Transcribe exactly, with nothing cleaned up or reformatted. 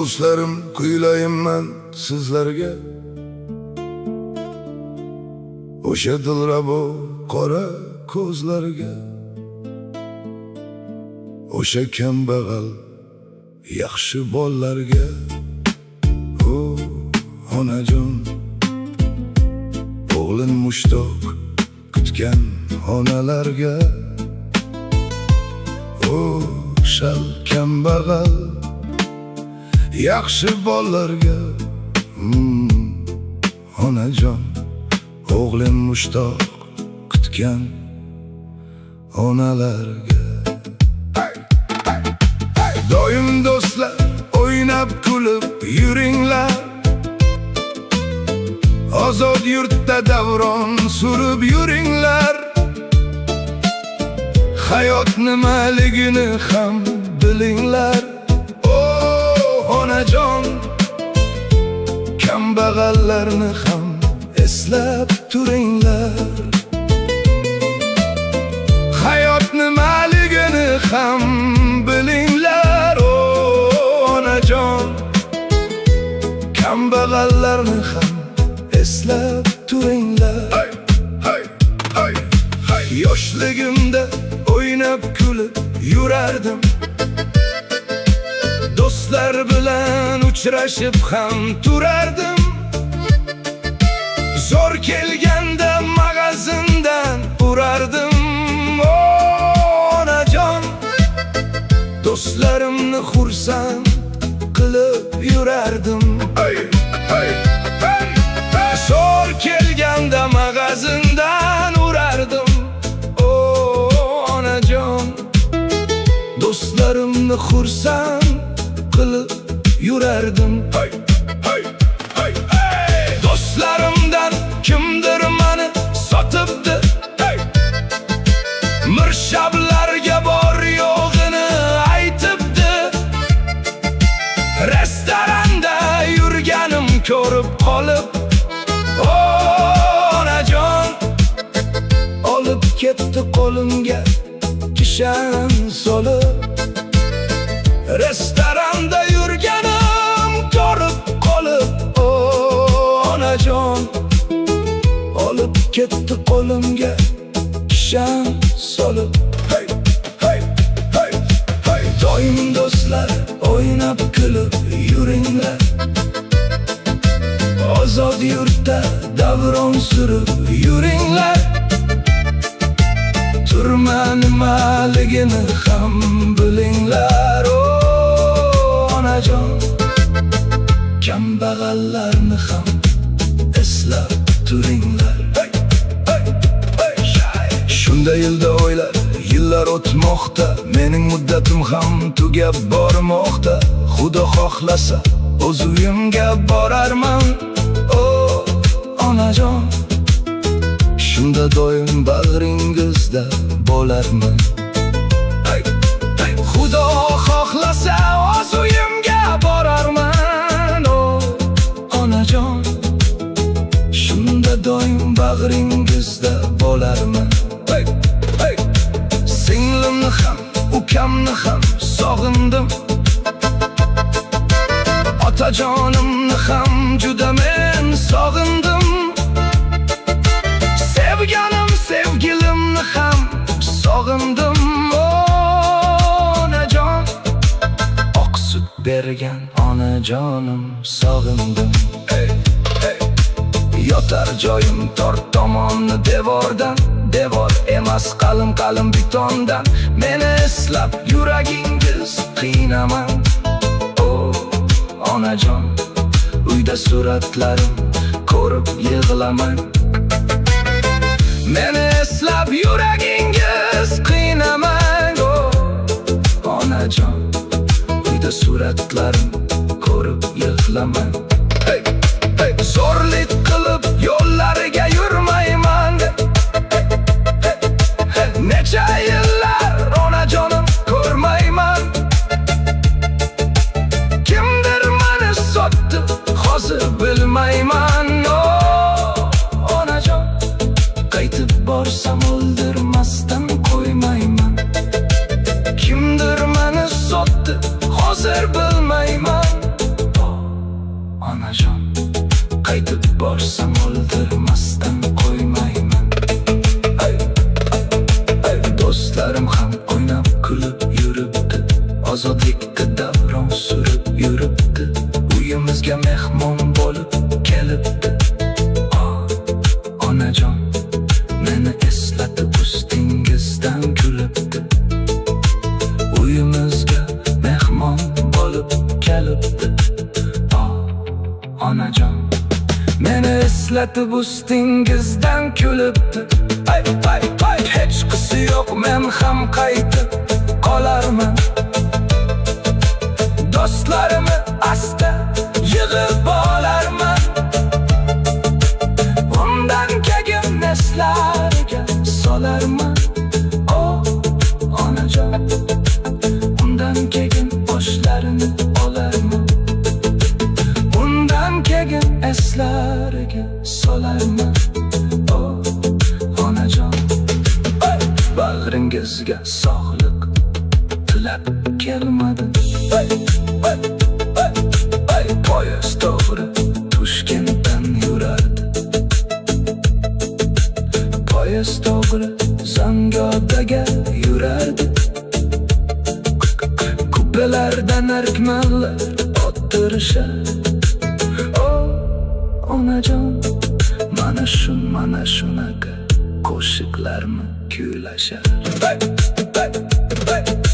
do'stlarim, kuylayman sizlarga. O'sha dilrabo qora ko'zlarga, o'sha kambag'al yaxshi bollarga. O onajon, o'g'lin mushtoq kutgan onalarga. O shal kambag'al yaxshi bollarga. hmm, Onajon, o'g'lim mushtoq kutgan onalarga. Doim do'stlar, o'ynab kulib yuringlar. Ozod yurtda davron surib yuringlar. Hayot nimaligini ham bilinglar. O onajon, kambag'allarni ham eslab turinglar. Hayot nimaligini ham bilinglar. O onajon, kambag'allarni ham eslab turinglar. Hey, hey, hey, hey. Yoshligimda o'ynab kulib yurardim. Do'stlar bilan uchrashib ham turardim. Zo'r kelganda magazindan urardim. O onajon, do'stlarimni xursand qilib yurardim. Hey, hey, hey, hey. Zo'r kelganda magazindan urardim. O onajon, do'stlarimni xursand qilib yurardim. Hey, hey, hey, hey. Do'stlarimdan kimdir meni sotibdi. Hey. Mirshablarga bor yo'g'ini aytibdi. Restoranda yurganim ko'rib qolib. O onajon, olib ketdi qo'limga kishan solib. Restoranda yurganim ko'rib qolib. O onajon, olib ketdi qo'limga kishan solib. Hey, hey, hey, hey. Doim do'stlar, o'ynab kulib yuringlar. Ozod yurtda davron surib yuringlar. Turma nimaligini ham bilinglar. O onajon, kambag'allarni ham eslab turinglar. Hey, hey, hey. Shunda yilda o'ylar, yillar o'tmoqda. Mening muddatim ham tugab bormoqda. Xudo xohlasa o'z uyimga borarman. O onajon, shunda doim bag'ringizda bo'larman. Hey, hey. Xudo xohlasa o'z uyimga borarman. O onajon, shunda doim bag'ringizda bo'larman. Hey, hey. Singlimni ham, ukamni ham sog'indim. Otajonimni ham juda men sog'indim. Sevganim sevgilimni ham sog'indim. O onajon, oq sut bergan onajonim sog'indim. Hey, hey. Yotar joyim tor tomonni devordan. Devor emas qalin qalin betondan. Meni eslab yuragingiz qiynaman. O onajon, uyda suratlarim ko'rib yig'laman. Meni eslab yuragingiz qiynaman. O onajon, uyda suratlarim ko'rib yig'laman. Hey, hey. Zo'rlik qilib yo'llariga yurmayman. Hey, hey, hey. Necha yillar onajonim ko'rmayman. Kimdir meni sotdi, hozir bilmayman. O onajon, qaytib borsam o'ldirmasdan qo'ymayman. Kimdir meni sotdi, hozir bilmayman. eslatib ustingizdan kulibdi. Ay, ay, ay, hech qisi yo'q, men ham qaytib qolarman. Do'stlarimni asta yig'ib olarman. Undan keyin neslariga solarman. Oh, onajon, undan keyin boshlarini olarman. Undan keyin eslariga solarman. Oh, onajon, bag'ringizga sog'lik tilab kelmadim. Ay, ay, ay, ay, poyezd to'g'ri Toshkentdan yurardi. Poyezd to'g'ri Zangiotaga yurardi. Kupelardan arkmanlar o'tirishar. Oh, onajon, mana shu, mana shunaqa qo'shiqlarni kuylashar. Ay, ay, ay.